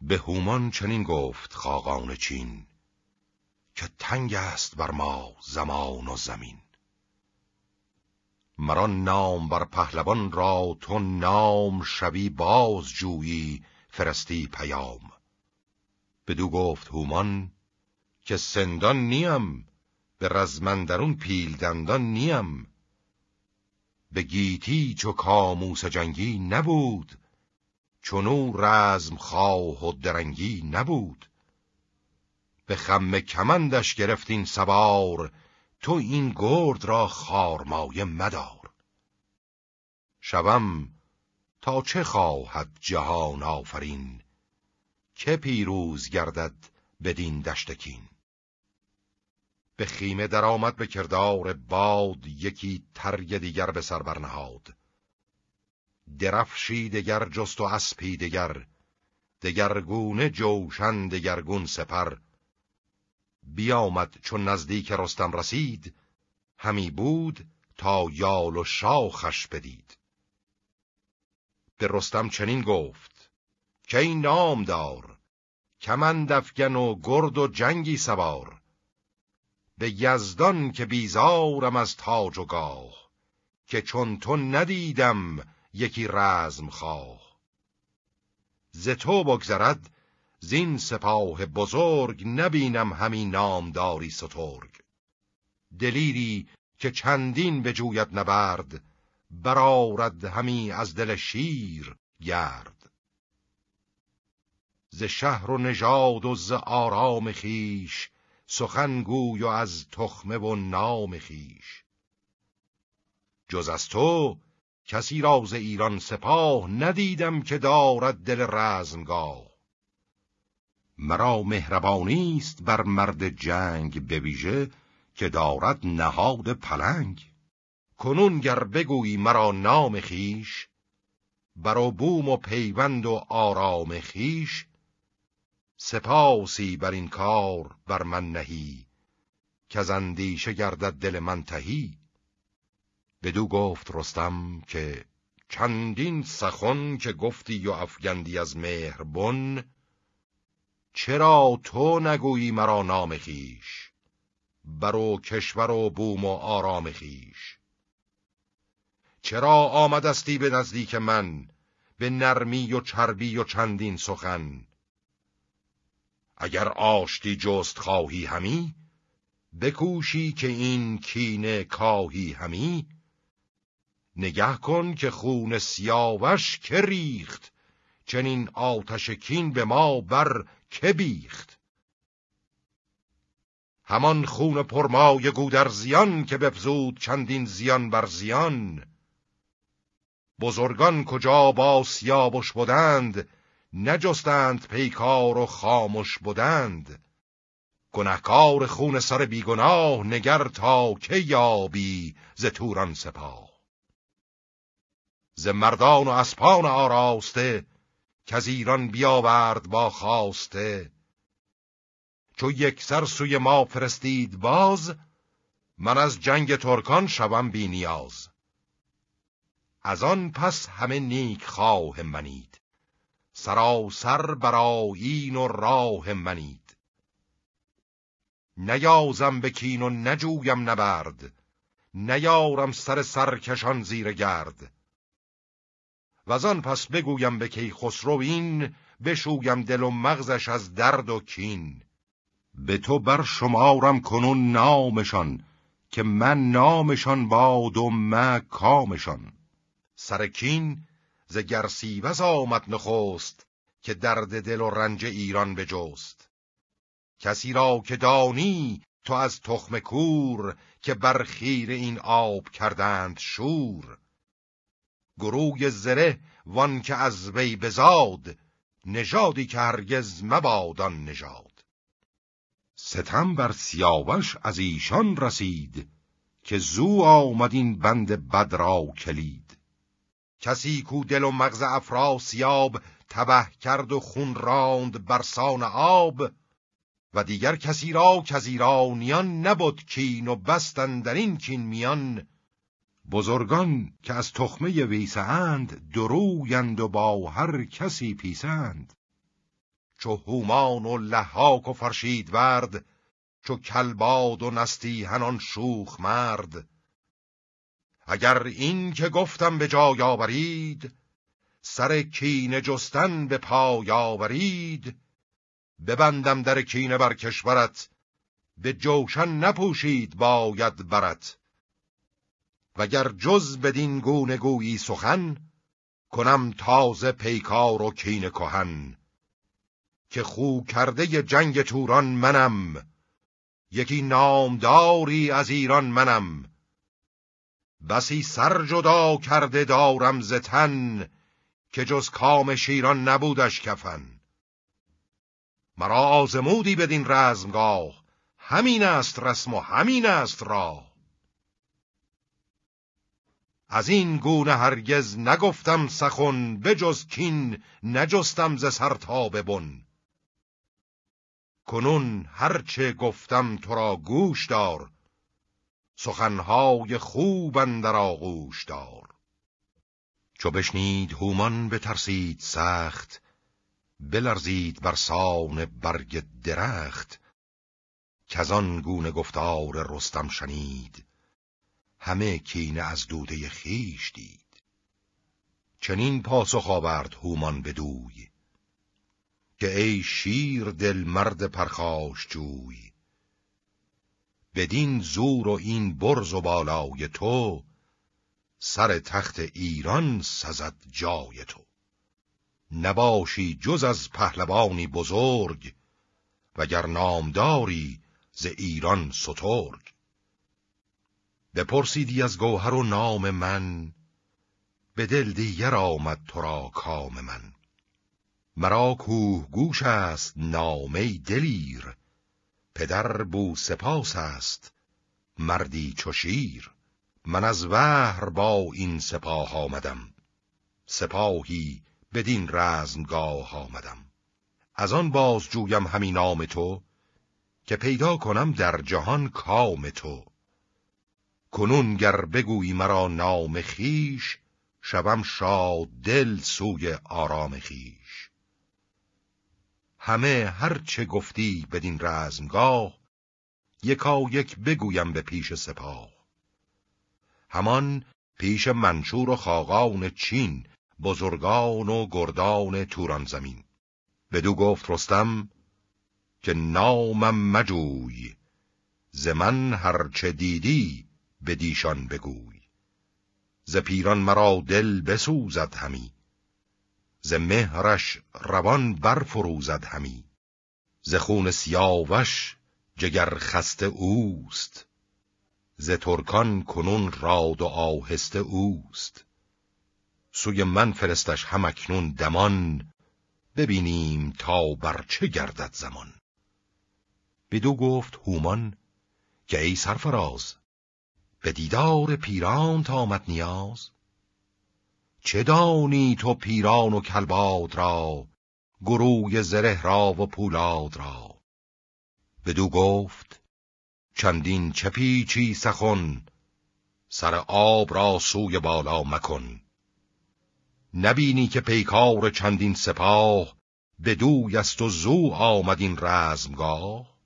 به هومان چنین گفت خاقان چین که تنگ است بر ما زمان و زمین. مرا نام بر پهلوان را تو نام شوی باز جویی فرستی پیام. بدو گفت هومان که سندان نیم، به رزمندرون پیل دندان نیم. به گیتی چو کاموس جنگی نبود، چونو رزم خواه و درنگی نبود. به خم کمندش گرفتین سوار، تو این گرد را خارمایه مدار. شوم تا چه خواهد جهان آفرین، که پیروز گردد بدین دشت کین. به خیمه در آمد به کردار باد، یکی ترگ دیگر به سر برنهاد. درفشی دگر جست و اسپی دگر، دگرگونه جوشن دگرگون سپر. بیامد چون نزدیک رستم رسید، همی بود تا یال و شاخش بدید. به رستم چنین گفت که این نام دار، کمند افگن و گرد و جنگی سوار. به یزدان که بیزارم از تاج و گاه، که چون تو ندیدم یکی رزم خواه. ز تو بگذرد زین سپاه بزرگ، نبینم همی نامداری سترگ. دلیری که چندین بجوید نبرد، برآرد همی از دل شیر گرد. ز شهر و نژاد و ز آرام خیش، سخن گوی و از تخمه و نام خیش. جز از تو کسی را ز ایران سپاه، ندیدم که دارد دل رزمگاه. مرا مهربانی است بر مرد جنگ، به ویژه که دارد نهاد پلنگ. کنون گر بگویی مرا نام خیش، بر بوم و پیوند و آرام خیش. سپاسی بر این کار بر من نهی، که از اندیشه گردد دل من تهی. بدو گفت رستم که چندین سخن که گفتی و افگندی از مهربن، چرا تو نگویی مرا نام خیش، بر کشور و بوم و آرام خیش. چرا آمدستی به نزدیک من، به نرمی و چربی و چندین سخن. اگر آشتی جست خواهی همی، بکوشی که این کینه کاهی همی. نگه کن که خون سیاوش که ریخت، چنین آتش کین به ما بر که بیخت. همان خون پرمای گودرزیان، که بفزود چندین زیان بر زیان. بزرگان کجا با سیاوش بودند، نجستند پیکار و خاموش بودند. گنهکار خون سر بیگناه، نگر تا که یابی ز توران سپاه. ز مردان و اسپان آراسته، که از ایران بیاورد با خواسته. چو یک سر سوی ما فرستید باز، من از جنگ ترکان شوم بی نیاز. از آن پس همه نیک خواه منید، سراسر بر آیین و راه منید. نیازم به کین و نجویم نبرد، نیارم سر سرکشان زیر گرد. وزان پس بگویم به کیخسرو این، بشویم دل و مغزش از درد و کین. به تو بر شمارم کنون نامشان، که من نامشان باد و من کامشان. سر کین ز گرسیوز آمد نخست، که درد دل و رنج ایران بجست. کسی را که دانی تو از تخم کور، که بر خیر این آب کردند شور. گروی زره وان که از وی بزاد، نژادی که هرگز مبادان نژاد. ستم بر سیاوش از ایشان رسید، که زو آمد این بند بد را کلید. کسی کو دل و مغز افراسیاب، تبه کرد و خون راند برسان آب. و دیگر کسی را که از ایرانیان، نبود کین و بستن در این کین میان. بزرگان که از تخمه ویسه اند، درویند و با هر کسی پیسند. چو هومان و لحاک و فرشید ورد، چو کلباد و نستیهن شوخ مرد. اگر این که گفتم به جای آورید، سر کینه جستن به پای آورید. ببندم در کینه بر کشورت، به جوشن نپوشید باید برت. وگر جز بدین گونه گویی سخن، کنم تازه پیکار و کینه کهن. که خو کرده جنگ توران منم، یکی نامداری از ایران منم. بسی سر جدا کرده دارم ز تن، که جز کام شیران نبودش کفن. مرا آزمودی بدین رزمگاه، همین است رسم و همین است راه. از این گونه هرگز نگفتم سخن، بجز کین نجستم ز سر تا به بن. کنون هرچه گفتم تو را گوش دار، سخنهای خوب اندر آغوش دار. چو بشنید هومان بترسید سخت، بلرزید بر سان برگ درخت. کزان گونه گفتار رستم شنید، همه کینه از دوده خویش دید. چنین پاسخ آورد هومان بدوی، که ای شیر دل مرد پرخاش جوی. بدین زور و این برز و بالای تو، سر تخت ایران سزد جای تو. نباشی جز از پهلوانی بزرگ، وگر نامداری ز ایران سترگ. بپرسیدی از گوهر و نام من، به دل دیگر آمد تو را کام من. مرا کوه گوش است نامه دلیر، پدر بوسپاس است مردی چو شیر. من از بحر با این سپاه آمدم، سپاهی بدین رزمگاه آمدم. از آن باز جویم همین نام تو، که پیدا کنم در جهان کام تو. کنون گر بگویی مرا نام خیش، شوم شاد دل سوی آرام خیش. همه هر چه گفتی بدین رزمگاه، یکا یک بگویم به پیش سپاه. همان پیش منشور و خاقان چین، بزرگان و گردان توران زمین. بدو گفت رستم که نامم مجوی، ز من هر چه دیدی بدیشان بگوی. ز پیران مرا دل بسوزد همی، ز مهرش روان برفروزد همی. ز خون سیاوش جگر خسته اوست، ز ترکان کنون راد و آهسته اوست. سوی من فرستش هم اکنون دمان، ببینیم تا بر چه گردد زمان. بدو گفت هومان که ای سرفراز، به دیدار پیران آمد نیاز. چه دانی تو پیران و کلباد را، گروی زره را و پولاد را؟ بدو گفت چندین چه پیچی سخن، سر آب را سوی بالا مکن. نبینی که پیکار چندین سپاه، بدوی است و زو آمد این رزمگاه.